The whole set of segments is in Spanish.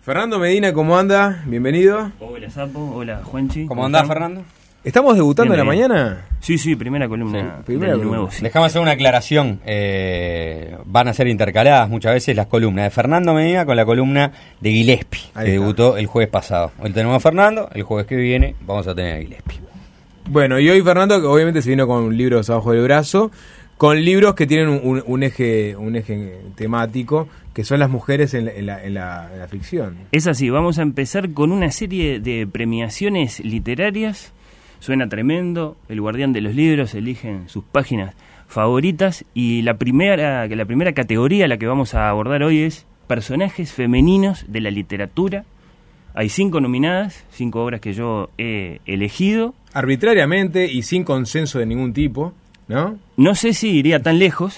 Fernando Medina, ¿cómo anda? Bienvenido. Hola Sapo, hola Juanchi. ¿Cómo andás, Fernando? ¿Estamos debutando en la mañana? Sí, primera columna. Primera columna. Nuevo, sí. Dejamos hacer una aclaración. Van a ser intercaladas muchas veces las columnas de Fernando Medina con la columna de Gillespie, que debutó el jueves pasado. Hoy tenemos a Fernando, el jueves que viene vamos a tener a Gillespie. Bueno, y hoy Fernando, que obviamente se vino con libros abajo del brazo, con libros que tienen un eje temático, que son las mujeres en la ficción. Es así, vamos a empezar con una serie de premiaciones literarias. Suena tremendo, el guardián de los libros eligen sus páginas favoritas y la primera categoría, la que vamos a abordar hoy, es personajes femeninos de la literatura. Hay 5 nominadas, 5 obras que yo he elegido. Arbitrariamente y sin consenso de ningún tipo, ¿no? No sé si iría tan lejos,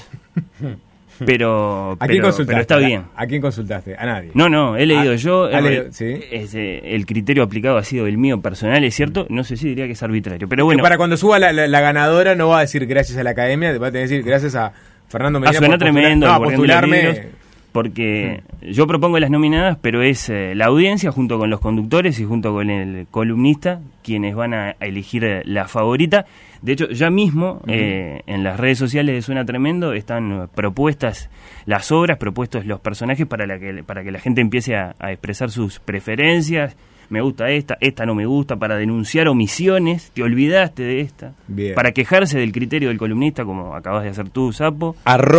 pero está bien. ¿A quién consultaste? A nadie. No, he leído yo. ¿Sí? El criterio aplicado ha sido el mío personal, es cierto. No sé si diría que es arbitrario, pero bueno. Que para cuando suba la ganadora no va a decir gracias a la academia, va a tener que decir gracias a Fernando Medina. Suena tremendo. Postularme. Porque yo propongo las nominadas, pero es la audiencia junto con los conductores y junto con el columnista quienes van a elegir la favorita. De hecho, ya mismo en las redes sociales de Suena Tremendo están propuestas las obras, propuestos los personajes para que la gente empiece a expresar sus preferencias. Me gusta esta no me gusta, para denunciar omisiones, te olvidaste de esta. Bien. Para quejarse del criterio del columnista, como acabas de hacer tú, Sapo.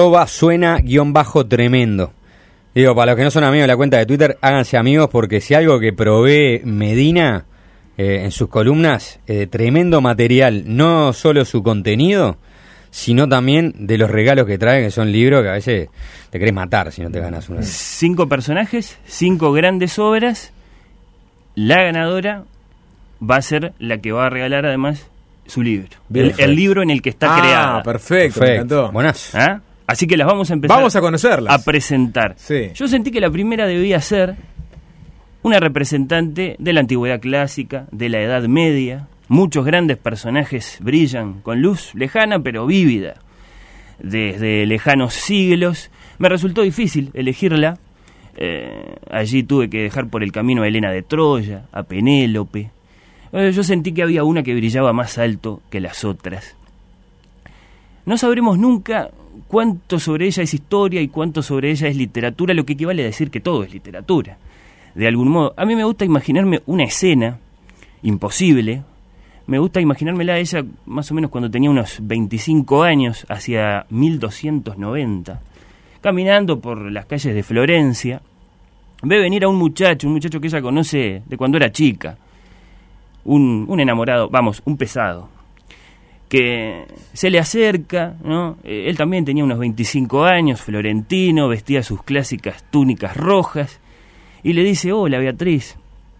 @suena_tremendo. Digo, para los que no son amigos de la cuenta de Twitter, háganse amigos, porque si algo que provee Medina en sus columnas, tremendo material, no solo su contenido, sino también de los regalos que trae, que son libros que a veces te querés matar si no te ganas una. 5 personajes, 5 grandes obras. La ganadora va a ser la que va a regalar además su libro. El libro en el que está creada. Perfecto, me encantó. Buenas. ¿Ah? Así que las vamos a empezar. Vamos a conocerlas. A presentar. Sí. Yo sentí que la primera debía ser una representante de la antigüedad clásica, de la Edad Media. Muchos grandes personajes brillan con luz lejana pero vívida desde lejanos siglos. Me resultó difícil elegirla. Allí tuve que dejar por el camino a Helena de Troya, a Penélope. Yo sentí que había una que brillaba más alto que las otras. No sabremos nunca cuánto sobre ella es historia y cuánto sobre ella es literatura, lo que equivale a decir que todo es literatura. De algún modo, a mí me gusta imaginarme una escena imposible. Me gusta imaginármela a ella más o menos cuando tenía unos 25 años, hacia 1290, caminando por las calles de Florencia. Ve venir a un muchacho que ella conoce de cuando era chica, un enamorado, un pesado, que se le acerca, ¿no? Él también tenía unos 25 años, florentino, vestía sus clásicas túnicas rojas, y le dice: hola Beatriz,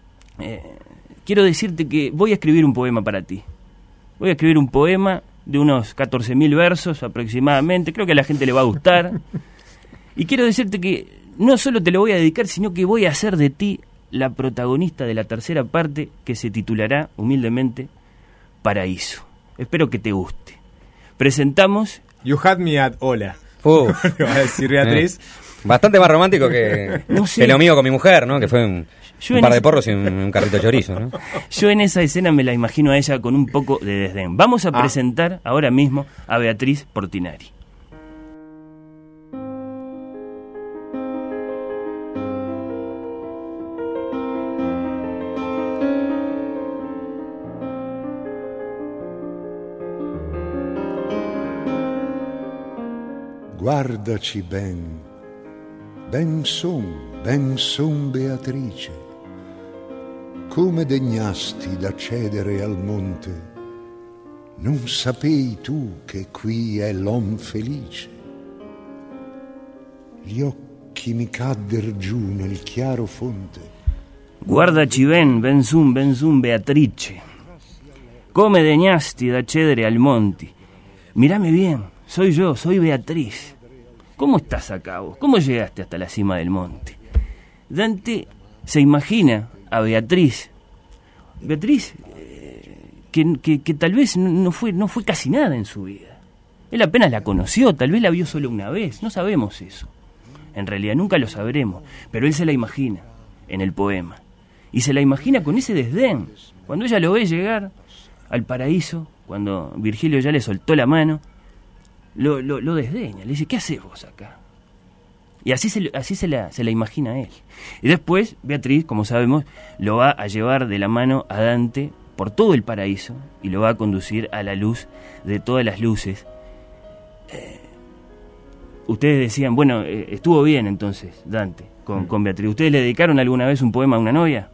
quiero decirte que voy a escribir un poema para ti. Voy a escribir un poema de unos 14.000 versos aproximadamente, creo que a la gente le va a gustar, y quiero decirte que no solo te lo voy a dedicar, sino que voy a hacer de ti la protagonista de la tercera parte, que se titulará humildemente Paraíso. Espero que te guste. Presentamos... You had me at hola. Va a decir Beatriz. Bastante más romántico que lo mío con mi mujer, ¿no? Que fue un par de porros y un carrito de chorizo, ¿no? Yo en esa escena me la imagino a ella con un poco de desdén. Vamos a presentar ahora mismo a Beatriz Portinari. Guardaci ben son Beatrice, come degnasti d'accedere al monte, non sapei tu che qui è l'om felice. Gli occhi mi cadder giù nel chiaro fonte. Guardaci ben sun Beatrice, come degnasti d'accedere al monte. Mírame bien, soy yo, soy Beatriz. ¿Cómo estás acá vos? ¿Cómo llegaste hasta la cima del monte? Dante se imagina a Beatriz. Beatriz, que tal vez no fue casi nada en su vida. Él apenas la conoció, tal vez la vio solo una vez, no sabemos eso. En realidad nunca lo sabremos, pero él se la imagina. en el poema. Y se la imagina con ese desdén. Cuando ella lo ve llegar al paraíso, cuando Virgilio ya le soltó la mano, lo desdeña, le dice, ¿qué haces vos acá? Y así se la imagina él. Y después, Beatriz, como sabemos, lo va a llevar de la mano a Dante por todo el paraíso y lo va a conducir a la luz de todas las luces. Ustedes decían, bueno, estuvo bien entonces Dante con Beatriz. ¿Ustedes le dedicaron alguna vez un poema a una novia?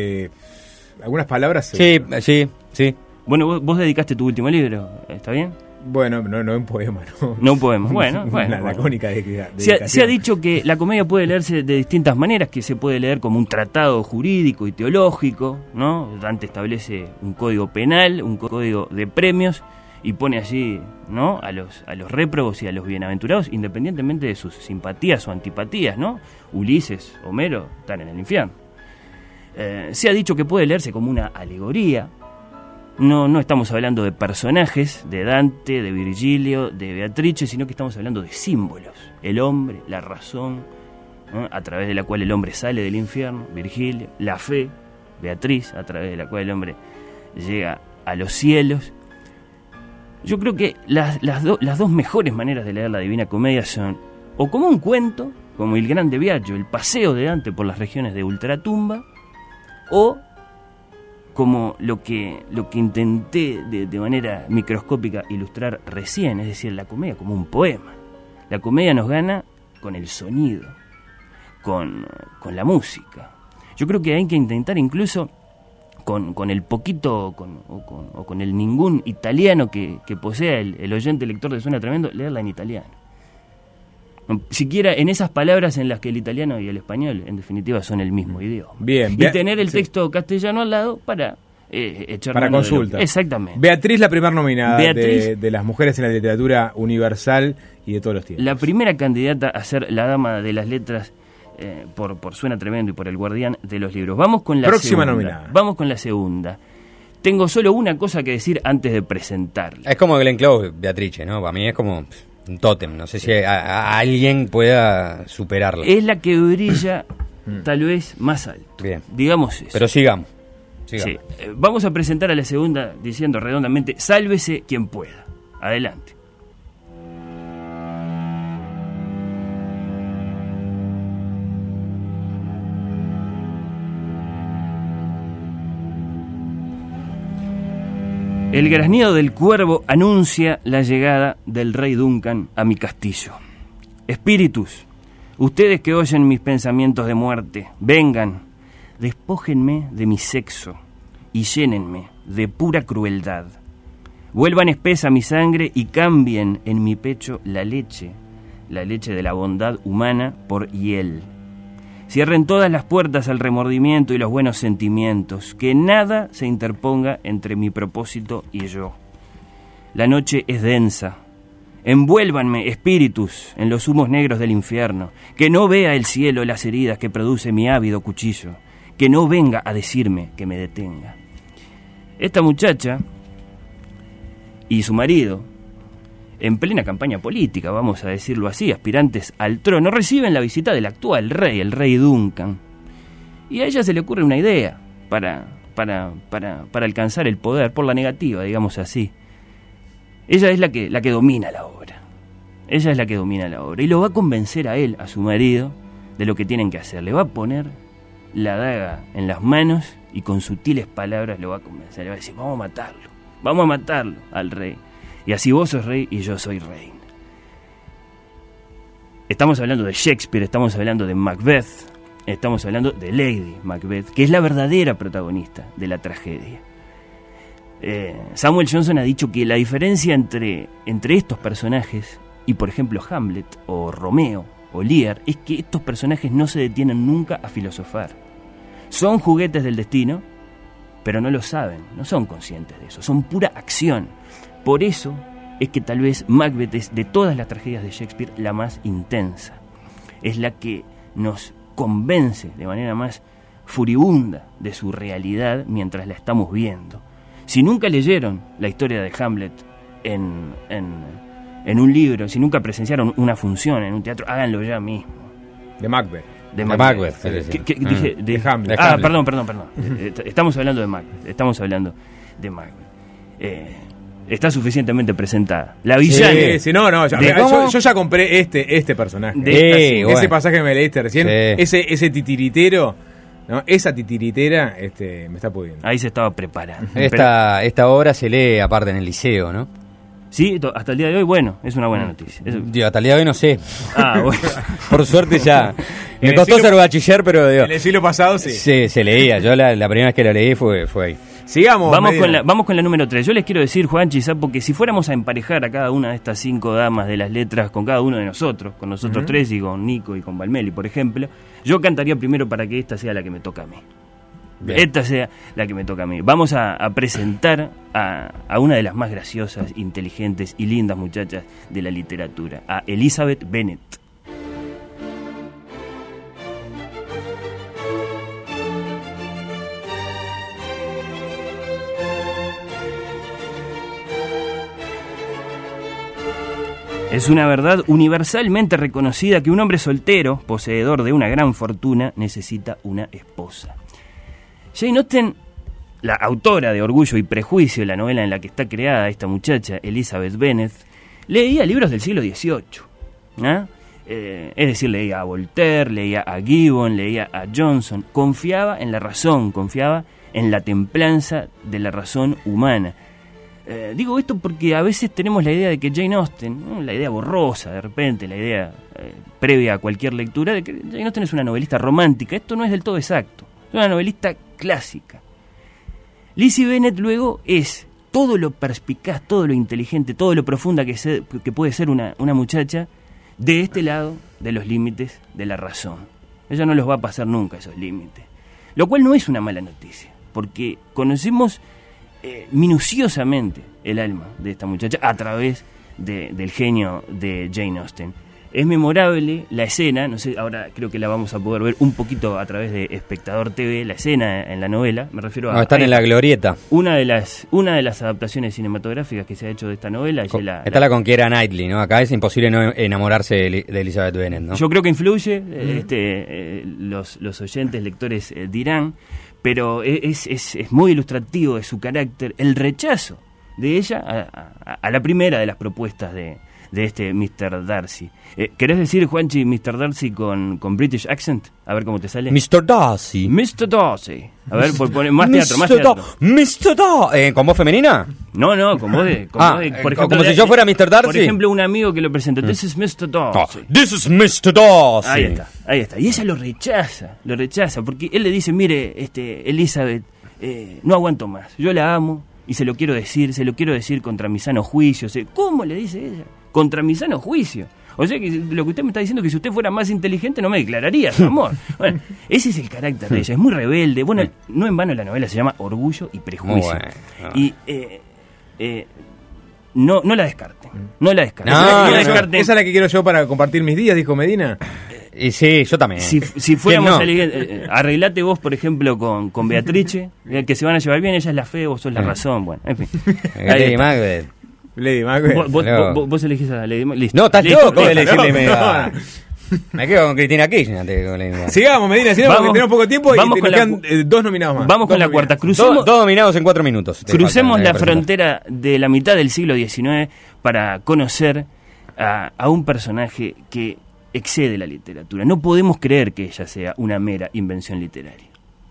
Algunas palabras. Sí. Bueno, vos dedicaste tu último libro, ¿está bien? Bueno, no un poema, ¿no? No un poema, bueno. La lacónica de Se ha dicho que la comedia puede leerse de distintas maneras, que se puede leer como un tratado jurídico y teológico, ¿no? Dante establece un código penal, un código de premios, y pone allí, ¿no?, a los réprobos y a los bienaventurados, independientemente de sus simpatías o antipatías, ¿no? Ulises, Homero, están en el infierno. Se ha dicho que puede leerse como una alegoría. No estamos hablando de personajes, de Dante, de Virgilio, de Beatrice, sino que estamos hablando de símbolos. El hombre, la razón, ¿no?, a través de la cual el hombre sale del infierno, Virgilio, la fe, Beatriz, a través de la cual el hombre llega a los cielos. Yo creo que las dos mejores maneras de leer la Divina Comedia son o como un cuento, como Il Grande Viaggio, el paseo de Dante por las regiones de ultratumba, o como lo que intenté de manera microscópica ilustrar recién, es decir, la comedia como un poema. La comedia nos gana con el sonido, con la música. Yo creo que hay que intentar incluso con el poquito o con el ningún italiano que posea el oyente lector de Suena Tremendo, leerla en italiano. Siquiera en esas palabras en las que el italiano y el español en definitiva son el mismo idioma. Bien, y tener el texto castellano al lado para echar para consulta. Exactamente. Beatriz, la primera nominada de las mujeres en la literatura universal y de todos los tiempos. La primera candidata a ser la dama de las letras por Suena Tremendo y por El Guardián de los Libros. Vamos con la próxima segunda. nominada. Vamos con la segunda. Tengo solo una cosa que decir antes de presentarla. Es como Glenn Close, Beatrice, ¿no? Para mí es como un tótem. No sé si a alguien pueda superarla. Es la que brilla tal vez más alto. Bien. Digamos eso. Pero sigamos. Sí. Vamos a presentar a la segunda diciendo redondamente, sálvese quien pueda. Adelante. El graznido del cuervo anuncia la llegada del rey Duncan a mi castillo. Espíritus, ustedes que oyen mis pensamientos de muerte, vengan, despójenme de mi sexo y llénenme de pura crueldad. Vuelvan espesa mi sangre y cambien en mi pecho la leche de la bondad humana por hiel. Cierren todas las puertas al remordimiento y los buenos sentimientos, que nada se interponga entre mi propósito y yo. La noche es densa. Envuélvanme, espíritus, en los humos negros del infierno, que no vea el cielo las heridas que produce mi ávido cuchillo, que no venga a decirme que me detenga. Esta muchacha y su marido, en plena campaña política, vamos a decirlo así, aspirantes al trono, reciben la visita del actual rey, el rey Duncan. Y a ella se le ocurre una idea para alcanzar el poder, por la negativa, digamos así. Ella es la que domina la obra. Ella es la que domina la obra. Y lo va a convencer a él, a su marido, de lo que tienen que hacer. Le va a poner la daga en las manos y con sutiles palabras lo va a convencer. Le va a decir, vamos a matarlo al rey. Y así vos sos rey y yo soy reina. Estamos hablando de Shakespeare, estamos hablando de Macbeth, estamos hablando de Lady Macbeth, que es la verdadera protagonista de la tragedia. Samuel Johnson ha dicho que la diferencia entre estos personajes y, por ejemplo, Hamlet o Romeo o Lear, es que estos personajes no se detienen nunca a filosofar. Son juguetes del destino, pero no lo saben, no son conscientes de eso, son pura acción. Por eso es que tal vez Macbeth es, de todas las tragedias de Shakespeare, la más intensa. Es la que nos convence de manera más furibunda de su realidad mientras la estamos viendo. Si nunca leyeron la historia de Hamlet en un libro, si nunca presenciaron una función en un teatro, háganlo ya mismo. De Macbeth. De Macbeth. Dije, de Hamlet. Perdón. Estamos hablando de Macbeth. Está suficientemente presentada. La villana. Sí, yo ya compré este personaje. Ese pasaje que me leíste recién, ese titiritero, ¿no? Esa titiritera me está pudiendo. Ahí se estaba preparando. Esta obra se lee aparte en el liceo, ¿no? Sí, hasta el día de hoy, bueno, es una buena noticia. Hasta el día de hoy no sé. Bueno. Por suerte ya. Me costó ser bachiller, pero... en el siglo pasado sí. Sí, se leía. Yo la primera vez que la leí fue ahí. Sigamos. Vamos con la número 3. Yo les quiero decir, Juanchi, Sapo, que si fuéramos a emparejar a cada una de estas 5 damas de las letras con cada uno de nosotros, con nosotros tres y con Nico y con Valmeli, por ejemplo, yo cantaría primero para que esta sea la que me toca a mí. Bien. Esta sea la que me toca a mí. Vamos a presentar a una de las más graciosas, inteligentes y lindas muchachas de la literatura, a Elizabeth Bennet. Es una verdad universalmente reconocida que un hombre soltero, poseedor de una gran fortuna, necesita una esposa. Jane Austen, la autora de Orgullo y Prejuicio, la novela en la que está creada esta muchacha, Elizabeth Bennet, leía libros del siglo XVIII. Es decir, leía a Voltaire, leía a Gibbon, leía a Johnson. Confiaba en la razón, confiaba en la templanza de la razón humana. Digo esto porque a veces tenemos la idea de que Jane Austen, ¿no? La idea borrosa de repente, la idea previa a cualquier lectura, de que Jane Austen es una novelista romántica. Esto no es del todo exacto, es una novelista clásica. Lizzie Bennet luego es todo lo perspicaz, todo lo inteligente, todo lo profunda que puede ser una muchacha de este lado de los límites de la razón. Ella no los va a pasar nunca esos límites, lo cual no es una mala noticia, porque conocemos minuciosamente el alma de esta muchacha a través del genio de Jane Austen. Es memorable la escena, no sé, ahora creo que la vamos a poder ver un poquito a través de Espectador TV, la escena en la novela, me refiero a... No, están en la glorieta. Una de las adaptaciones cinematográficas que se ha hecho de esta novela. Está la con Keira Knightley, ¿no? Acá es imposible no enamorarse de Elizabeth Bennet, ¿no? Yo creo que influye, los oyentes, lectores dirán, pero es muy ilustrativo de su carácter, el rechazo de ella a la primera de las propuestas de este Mr. Darcy. ¿Querés decir, Juanchi, Mr. Darcy con British accent? A ver cómo te sale. Mr. Darcy. Mr. Darcy. A ver, más teatro, más teatro. Mr. Darcy. ¿Con voz femenina? No, con voz de... por ejemplo, como si yo fuera Mr. Darcy. Por ejemplo, un amigo que lo presenta. This is Mr. Darcy. This is Mr. Darcy. Ahí está. Y ella lo rechaza, porque él le dice, mire, Elizabeth, no aguanto más. Yo la amo y se lo quiero decir contra mi sano juicio. ¿Cómo le dice ella? Contra mi sano juicio. O sea que lo que usted me está diciendo es que si usted fuera más inteligente no me declararía su amor. Bueno, ese es el carácter de ella, es muy rebelde. Bueno, no en vano la novela se llama Orgullo y Prejuicio. Y no la descarten. No la descarten. Esa es la que quiero yo para compartir mis días, dijo Medina. Y sí, yo también. Si fuéramos arreglate vos, por ejemplo, con Beatrice, que se van a llevar bien, ella es la fe, vos sos la razón. Bueno, en fin. Lady Macbeth. Lady Macbeth. Vos elegís a Lady Macbeth. No, estás loco de elegirle Macbeth. Me quedo con Cristina Kirchner. Sigamos, Medina, porque tenemos poco tiempo y nos quedan 2 nominados más. Vamos con la cuarta. Dos nominados en 4 minutos. Crucemos la frontera de la mitad del siglo XIX para conocer a un personaje que excede la literatura. No podemos creer que ella sea una mera invención literaria.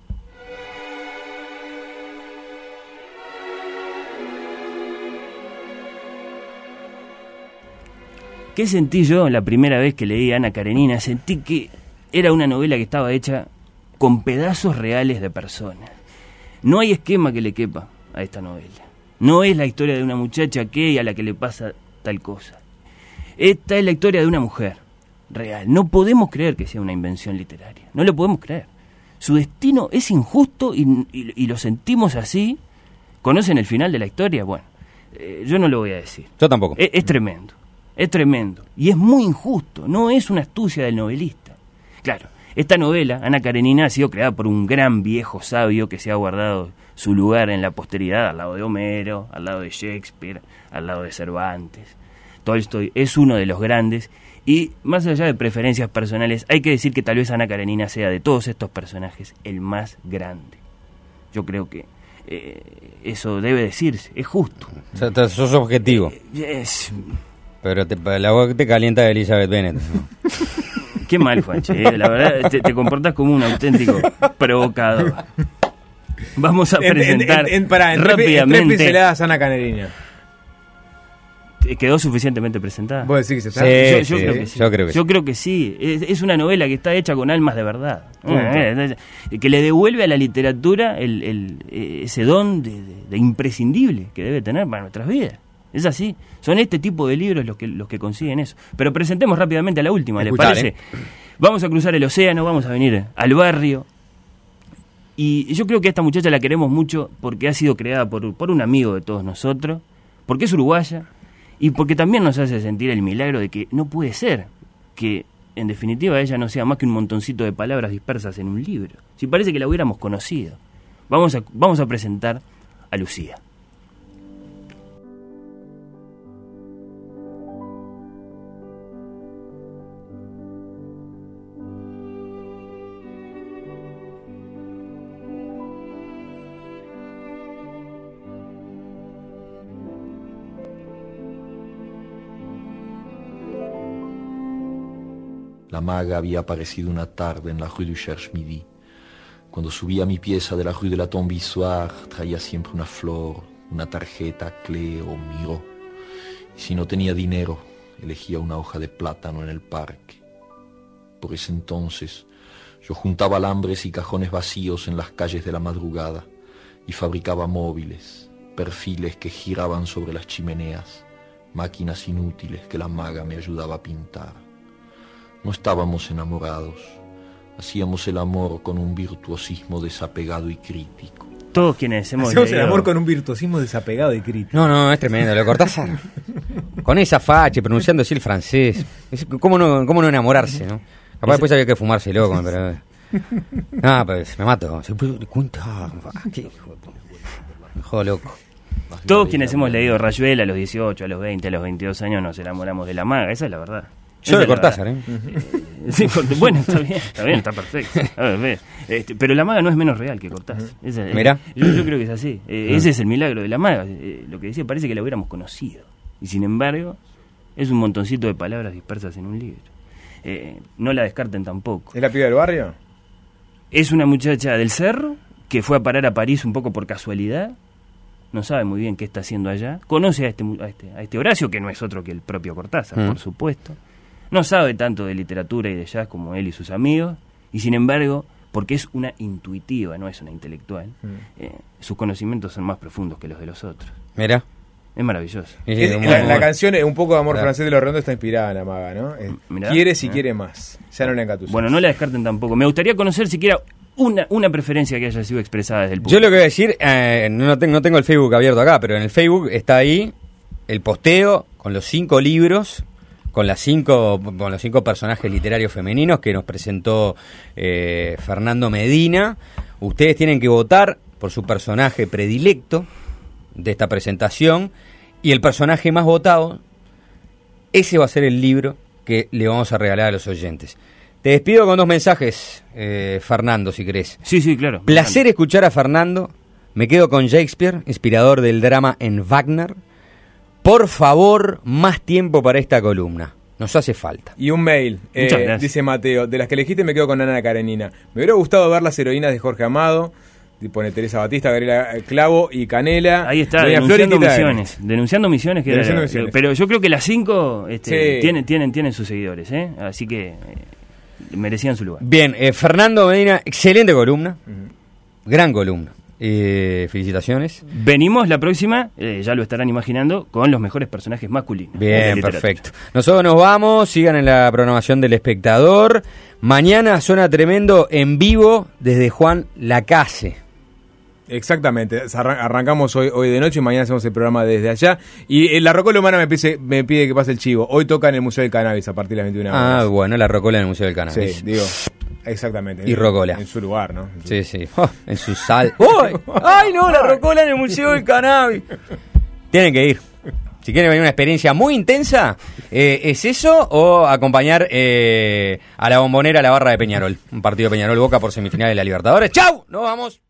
¿Qué sentí yo la primera vez que leí Ana Karenina? Sentí que era una novela que estaba hecha con pedazos reales de personas. No hay esquema que le quepa a esta novela. No es la historia de una muchacha a la que le pasa tal cosa. Esta es la historia de una mujer real. No podemos creer que sea una invención literaria. No lo podemos creer. Su destino es injusto y lo sentimos así. ¿Conocen el final de la historia? Bueno, yo no lo voy a decir. Yo tampoco. Es tremendo. Es tremendo. Y es muy injusto. No es una astucia del novelista. Claro, esta novela, Ana Karenina, ha sido creada por un gran viejo sabio que se ha guardado su lugar en la posteridad, al lado de Homero, al lado de Shakespeare, al lado de Cervantes. Tolstoy es uno de los grandes Y más allá de preferencias personales, hay que decir que tal vez Ana Karenina sea de todos estos personajes el más grande. Yo creo que eso debe decirse, es justo. O sea, sos objetivo. Pero la voz te calienta de Elizabeth Bennet, ¿no? Qué mal, Juanche, la verdad te comportas como un auténtico provocador. Vamos a presentar rápidamente. En 3 pinceladas Ana Karenina. ¿Quedó suficientemente presentada? ¿Vos decís que se está? Sí, Yo creo que sí. Yo creo que sí. Es una novela que está hecha con almas de verdad. Que le devuelve a la literatura ese don de imprescindible que debe tener para nuestras vidas. Es así. Son este tipo de libros los que consiguen eso. Pero presentemos rápidamente a la última, ¿les parece? Vamos a cruzar el océano, vamos a venir al barrio. Y yo creo que a esta muchacha la queremos mucho porque ha sido creada por un amigo de todos nosotros, porque es uruguaya y porque también nos hace sentir el milagro de que no puede ser que, en definitiva, ella no sea más que un montoncito de palabras dispersas en un libro. Si parece que la hubiéramos conocido. Vamos a presentar a Lucía. La maga había aparecido una tarde en la rue du Cherche-Midi. Cuando subía a mi pieza de la rue de la Tombe-Issoire, traía siempre una flor, una tarjeta, clé o miró. Y si no tenía dinero, elegía una hoja de plátano en el parque. Por ese entonces, yo juntaba alambres y cajones vacíos en las calles de la madrugada y fabricaba móviles, perfiles que giraban sobre las chimeneas, máquinas inútiles que la maga me ayudaba a pintar. No estábamos enamorados, hacíamos el amor con un virtuosismo desapegado y crítico. Todos quienes hemos Hacemos leído... el amor con un virtuosismo desapegado y crítico. No, es tremendo, lo Cortázar. Con esa facha, pronunciando así el francés. ¿Cómo no enamorarse, no? Capaz después había que fumárselo, pero... No, pues me mato. ¿Se puede cuenta? ¿Qué hijo de puta? Me jodo loco. Todos quienes hemos leído Rayuela a los 18, a los 20, a los 22 años nos enamoramos de la maga, esa es la verdad. Yo de Cortázar, Sí, bueno, está perfecto. A ver, pero la maga no es menos real que Cortázar. Mirá. Yo creo que es así. Ese es el milagro de la maga. Lo que decía, parece que la hubiéramos conocido. Y sin embargo, es un montoncito de palabras dispersas en un libro. No la descarten tampoco. ¿Es la piba del barrio? Es una muchacha del cerro que fue a parar a París un poco por casualidad. No sabe muy bien qué está haciendo allá. Conoce a este Horacio, que no es otro que el propio Cortázar, por supuesto. No sabe tanto de literatura y de jazz como él y sus amigos, y sin embargo, porque es una intuitiva, no es una intelectual, sus conocimientos son más profundos que los de los otros. Mira. Es maravilloso. La canción Un poco de amor francés de los redondos está inspirada en la maga, ¿no? Mirá, quiere si quiere más. Ya no la engatusas. Bueno, no la descarten tampoco. Me gustaría conocer siquiera una preferencia que haya sido expresada desde el público. Yo lo que voy a decir, no tengo el Facebook abierto acá, pero en el Facebook está ahí el posteo con los 5 libros, con los 5 personajes literarios femeninos que nos presentó Fernando Medina. Ustedes tienen que votar por su personaje predilecto de esta presentación, y el personaje más votado, ese va a ser el libro que le vamos a regalar a los oyentes. Te despido con 2 mensajes, Fernando, si querés. Sí, claro. Placer escuchar a Fernando. Me quedo con Shakespeare, inspirador del drama en Wagner. Por favor, más tiempo para esta columna. Nos hace falta. Y un mail, dice Mateo, de las que elegiste me quedo con Ana Karenina. Me hubiera gustado ver las heroínas de Jorge Amado, pone Teresa Batista, Gabriela Clavo y Canela. Ahí está, denunciando misiones. Pero yo creo que las 5 tienen sus seguidores, así que merecían su lugar. Bien, Fernando Medina, excelente columna, gran columna. Felicitaciones. Venimos la próxima, ya lo estarán imaginando, con los mejores personajes masculinos. Bien, perfecto. Nosotros nos vamos, sigan en la programación del Espectador. Mañana Suena Tremendo en vivo desde Juan Lacase. Exactamente, arrancamos hoy de noche y mañana hacemos el programa desde allá. Y la Rocola Humana me pide que pase el chivo. Hoy toca en el Museo del Cannabis a partir de las 21 horas. Bueno, la Rocola en el Museo del Cannabis. Sí, digo, exactamente. Y Rocola. En su lugar, ¿no? Sí. En su sal. ¡Ay, no! La Rocola en el Museo del Cannabis. Tienen que ir. Si quieren venir una experiencia muy intensa, ¿es eso o acompañar a la Bombonera a la barra de Peñarol? Un partido Peñarol-Boca por semifinales de la Libertadores. ¡Chau! ¡Nos vamos!